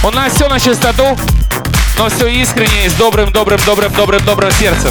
У нас все на чистоту, но все искренне и с добрым сердцем.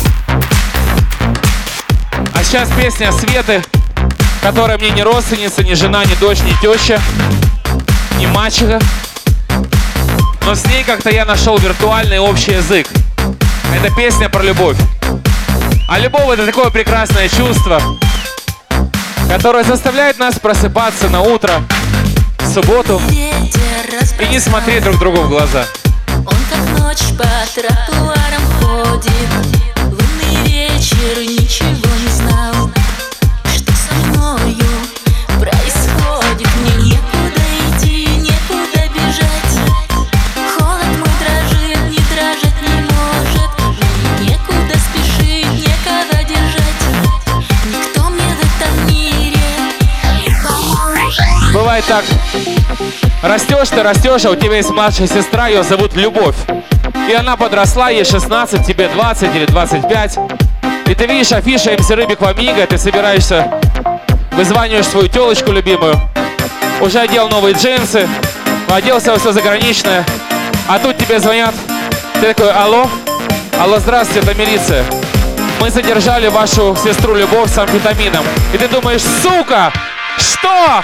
А сейчас песня Светы, которая мне не родственница, не жена, не дочь, не теща, не мачеха. Но с ней как-то я нашел виртуальный общий язык. Это песня про любовь. А любовь — это такое прекрасное чувство, которое заставляет нас просыпаться на утро, в субботу, и не смотреть друг другу в глаза. Он как ночь по тротуарам ходит, лунный вечер, ничего не знал, что со мною происходит. Мне некуда идти, некуда бежать. Холод мой дрожит, не дрожать не может. Мне некуда спешить, некого держать. Никто мне в этом мире не поможет. Бывает так. Растешь ты, растешь, а у тебя есть младшая сестра, ее зовут Любовь. И она подросла, ей 16, тебе 20 или 25. И ты видишь афишу МС Рыбик в Амиго, ты собираешься, вызваниваешь свою телочку любимую. Уже одел новые джинсы, оделся во все заграничное. А тут тебе звонят, ты такой: алло, алло, здравствуйте, это милиция. Мы задержали вашу сестру Любовь с амфетамином. И ты думаешь: сука, что?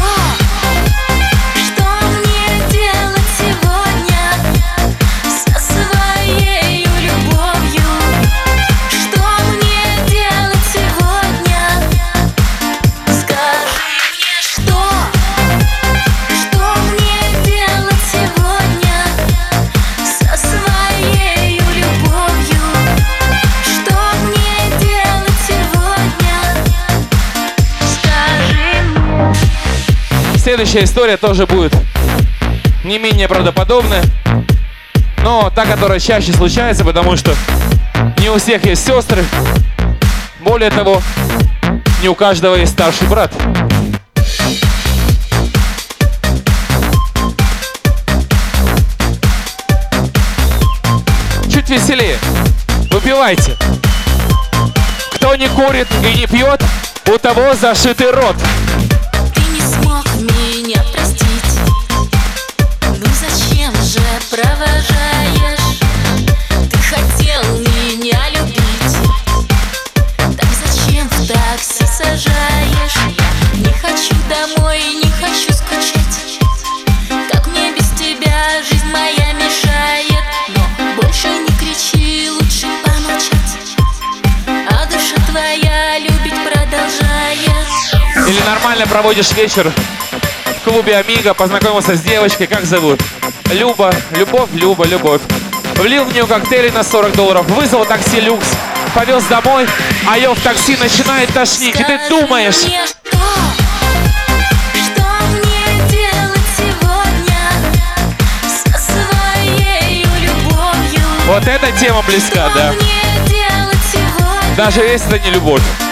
Следующая история тоже будет не менее правдоподобная, но та, которая чаще случается, потому что не у всех есть сестры. Более того, не у каждого есть старший брат. Чуть веселее. Выпивайте. Кто не курит и не пьет, у того зашитый рот. Меня простить, ну зачем же провожаешь? Ты хотел меня любить, так зачем в такси сажаешь? Я не хочу домой, не хочу скучать. Как мне без тебя жизнь моя мешает. Но больше не кричи, лучше помолчать. А душа твоя любить продолжает. Или нормально проводишь вечер в клубе Амиго, познакомился с девочкой, как зовут? Люба, Любовь, Любовь. Влил в нее коктейли на $40, вызвал такси люкс, повез домой, а ее в такси начинает тошнить. И ты думаешь: вот эта тема близка, да? Даже если это не любовь.